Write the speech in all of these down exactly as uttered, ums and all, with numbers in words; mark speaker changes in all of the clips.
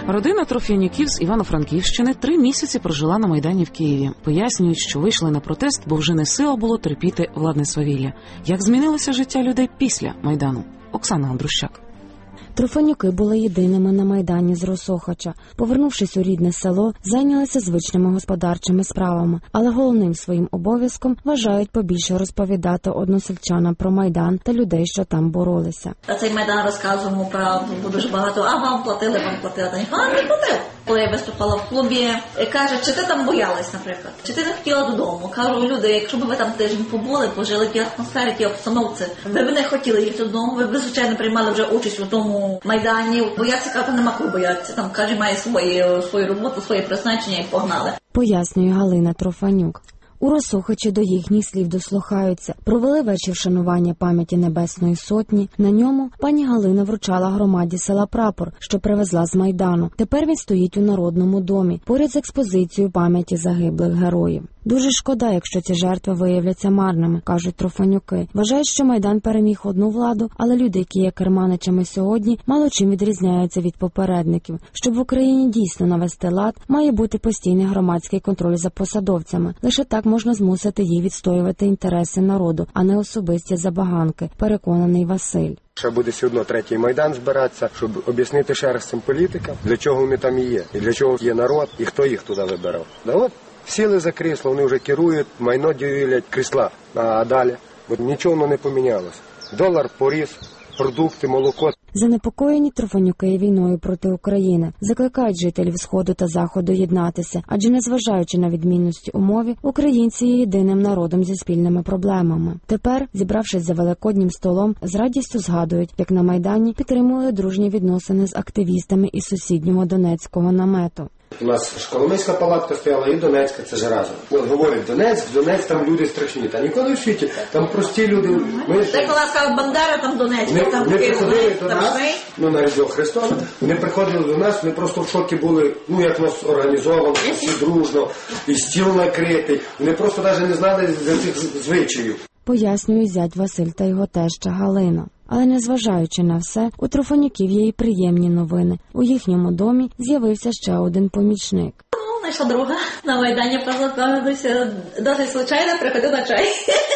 Speaker 1: Родина Трофянюків з Івано-Франківщини три місяці прожила на Майдані в Києві. Пояснюють, що вийшли на протест, бо вже не сила було терпіти владне свавілля. Як змінилося життя людей після Майдану? Оксана Андрущак.
Speaker 2: Трофянюки були єдиними на Майдані з Росохача. Повернувшись у рідне село, зайнялися звичними господарчими справами, але головним своїм обов'язком вважають побільше розповідати односельчанам про Майдан та людей, що там боролися.
Speaker 3: Та цей Майдан розказуємо правду, бо дуже багато, а вам платили, вам платили, та ніхто не платив. Коли я виступала в клубі, каже, чи ти там боялась, наприклад, чи ти не хотіла додому. Кажу, люди, якщо б ви там тиждень побули, пожили в тій атмосфері, в тій обстановці, ви б не хотіли їхати додому, ви б, звичайно, приймали вже участь у тому Майдані. Бояться, каже, нема кого боятися. Там, каже, має свої, свою роботу, своє призначення і погнали.
Speaker 2: Пояснює Галина Трофанюк. У Росохачі до їхніх слів дослухаються. Провели вечір вшанування пам'яті Небесної Сотні. На ньому пані Галина вручала громаді села прапор, що привезла з Майдану. Тепер він стоїть у Народному домі, поряд з експозицією пам'яті загиблих героїв. Дуже шкода, якщо ці жертви виявляться марними, кажуть Трофанюки. Вважають, що Майдан переміг одну владу, але люди, які є керманичами сьогодні, мало чим відрізняються від попередників. Щоб в Україні дійсно навести лад, має бути постійний громадський контроль за посадовцями. Лише так можна змусити їх відстоювати інтереси народу, а не особисті забаганки, переконаний Василь.
Speaker 4: Ще буде все одно третій Майдан збиратися, щоб об'яснити ще раз цим політикам, для чого вони там і є, і для чого є народ, і хто їх туди вибирав. Да от, сіли за крісло, вони вже керують, майно ділять, крісла, а далі. От нічого воно не помінялося. Долар поріс, продукти, молоко.
Speaker 2: Занепокоєні Трофанюки війною проти України. Закликають жителів Сходу та Заходу єднатися, адже незважаючи на відмінності у мові, українці є єдиним народом зі спільними проблемами. Тепер, зібравшись за великоднім столом, з радістю згадують, як на Майдані підтримували дружні відносини з активістами із сусіднього Донецького намету.
Speaker 4: У нас Коломийська палатка стояла і Донецька, це ж разом. От говорять, Донецьк, Донецьк, там люди страшні. Та ніколи в світі, там прості люди. Ми
Speaker 3: Та коли сказав Бандера, там Донецьк,
Speaker 4: не,
Speaker 3: там
Speaker 4: не приходили до нас,
Speaker 3: страшний.
Speaker 4: ну на Різдво Христове, не приходили до нас, ми просто в шокі були, ну як нас організовано, всі дружно, і стіл накритий. Вони просто навіть не знали за цих звичаїв.
Speaker 2: Пояснює зять Василь та його теща Галина. Але незважаючи на все, у Трофанюків є і приємні новини. У їхньому домі з'явився ще один помічник.
Speaker 3: Ну, знайшла друга на Майдані, познайомилися, досить случайно приходив на чай.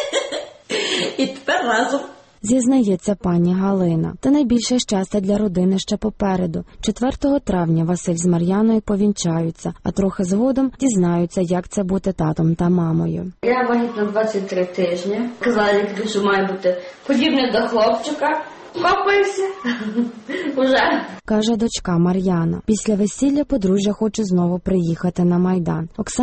Speaker 3: І тепер разом.
Speaker 2: Зізнається пані Галина. Та найбільше щастя для родини ще попереду. четвертого травня Василь з Мар'яною повінчаються, а трохи згодом дізнаються, як це бути татом та мамою.
Speaker 5: Я вагітна двадцять три тижні. Казали, що має бути подібне до хлопчика. Копаєшся. Уже.
Speaker 2: Каже дочка Мар'яна. Після весілля подружжя хоче знову приїхати на Майдан. Оксана